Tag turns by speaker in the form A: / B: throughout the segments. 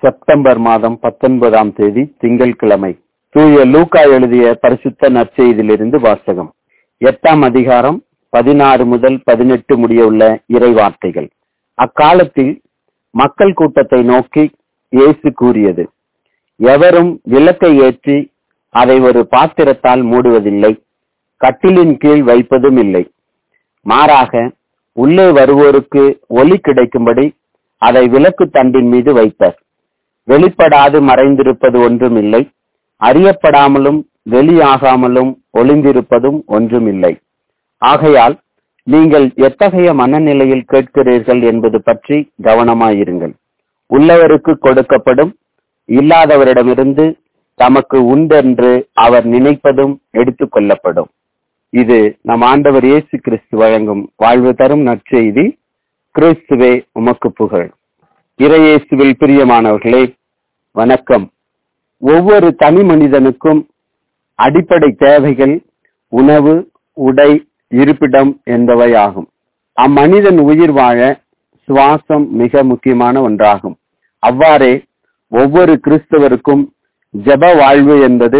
A: September மாதம் 19ஆம் தேதி திங்கட்கிழமை. தூய லூக்கா எழுதிய பரிசுத்த நற்செய்தியிலிருந்து வாசகம். 8ஆம் அதிகாரம் 16 முதல் 18 முடிய உள்ள இறை வார்த்தைகள். அக்காலத்தில் மக்கள் கூட்டத்தை நோக்கி இயேசு கூறியது: எவரும் விளக்கை ஏற்றி அதை ஒரு பாத்திரத்தால் மூடுவதில்லை, கட்டிலின் கீழ் வைப்பதும் இல்லை. மாறாக உள்ளே வருவோருக்கு ஒளி கிடைக்கும்படி அதை விளக்கு தண்டின் மீது வைப்பர். வெளிப்படாது மறைந்திருப்பது ஒன்றும் இல்லை, அறியப்படாமலும் வெளியாகாமலும் ஒளிந்திருப்பதும் ஒன்றும் இல்லை. ஆகையால் நீங்கள் எத்தகைய மனநிலையில் கேட்கிறீர்கள் என்பது பற்றி கவனமாயிருங்கள். உள்ளவருக்கு கொடுக்கப்படும், இல்லாதவரிடமிருந்து தமக்கு உண்டென்று அவர் நினைப்பதும் எடுத்துக் கொள்ளப்படும். இது நம் ஆண்டவர் இயேசு கிறிஸ்து வழங்கும் வாழ்வு தரும் நற்செய்தி. கிறிஸ்துவே உமக்கு புகழ். இறையேசுவில் பிரியமானவர்களே, வணக்கம். ஒவ்வொரு தனி மனிதனுக்கும் அடிப்படை தேவைகள் உணவு, உடை, இருப்பிடம் என்பவையாகும். அம்மனிதன் உயிர் வாழ சுவாசம் மிக முக்கியமான ஒன்றாகும். அவ்வாறே ஒவ்வொரு கிறிஸ்தவருக்கும் ஜெப வாழ்வு என்பது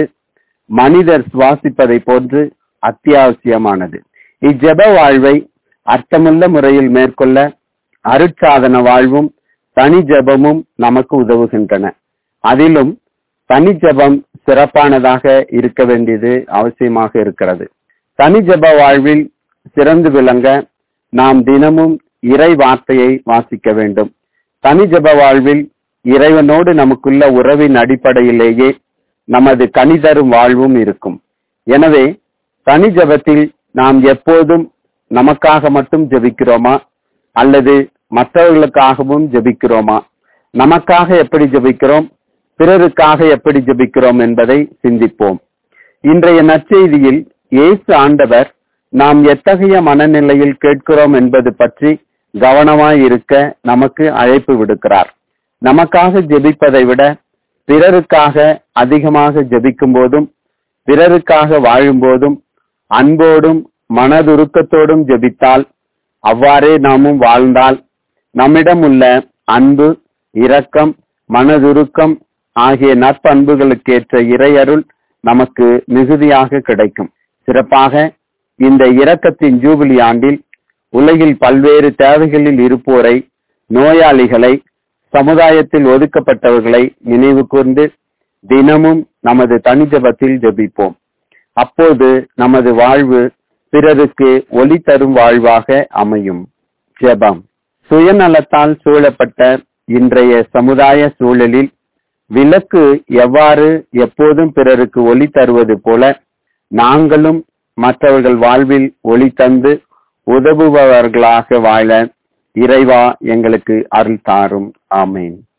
A: மனிதர் சுவாசிப்பதை போன்று அத்தியாவசியமானது. இஜெப வாழ்வை அர்த்தமுள்ள முறையில் மேற்கொள்ள அருட்சாதன வாழ்வும் தனி ஜெபமும் நமக்கு உதவுகின்றன. அதிலும் தனி ஜெபம் சிறப்பானதாக இருக்க வேண்டியது அவசியமாக இருக்கிறது. தனி ஜெப வாழ்வில் சிறந்து விளங்க நாம் தினமும் இறை வார்த்தையை வாசிக்க வேண்டும். தனி ஜெப வாழ்வில் இறைவனோடு நமக்குள்ள உறவின் அடிப்படையிலேயே நமது கனிதரும் வாழ்வும் இருக்கும். எனவே தனி ஜெபத்தில் நாம் எப்போதும் நமக்காக மட்டும் ஜெபிக்கிறோமா அல்லது மற்றவர்களுக்காகவும் ஜெபிக்கிறோமா? நமக்காக எப்படி ஜெபிக்கிறோம், பிறருக்காக எப்படி ஜெபிக்கிறோம் என்பதை சிந்திப்போம். இன்றைய நற்செய்தியில் இயேசு ஆண்டவர் நாம் எத்தகைய மனநிலையில் கேட்கிறோம் என்பது பற்றி கவனமாயிருக்க நமக்கு அழைப்பு விடுக்கிறார். நமக்காக ஜெபிப்பதை விட பிறருக்காக அதிகமாக ஜெபிக்கும் போதும், பிறருக்காக வாழும் போதும், அன்போடும் மனதுருக்கத்தோடும் ஜெபித்தால், அவ்வாறே நாமும் வாழ்ந்தால், நம்மிடம் உள்ள அன்பு, இரக்கம், மனதுருக்கம் ஆகிய நற்பண்புகளுக்கேற்ற இறையருள் நமக்கு மிகுதியாக கிடைக்கும். சிறப்பாக இந்த இரக்கத்தின் ஜூபிலி ஆண்டில் உலகில் பல்வேறு தேவைகளில் இருப்போரை, நோயாளிகளை, சமுதாயத்தில் ஒதுக்கப்பட்டவர்களை நினைவு கூர்ந்து தினமும் நமது தனி ஜெபத்தில் ஜெபிப்போம். அப்போது நமது வாழ்வு பிறருக்கு ஒளி தரும் வாழ்வாக அமையும். ஜெபம். சுயநலத்தால் சூழப்பட்ட இன்றைய சமுதாய சூழலில் விளக்கு எவ்வாறு எப்போதும் பிறருக்கு ஒளி தருவது போல நாங்களும் மற்றவர்கள் வாழ்வில் ஒளி தந்து உதவுபவர்களாக வாழ இறைவா எங்களுக்கு அருள் தாரும். ஆமேன்.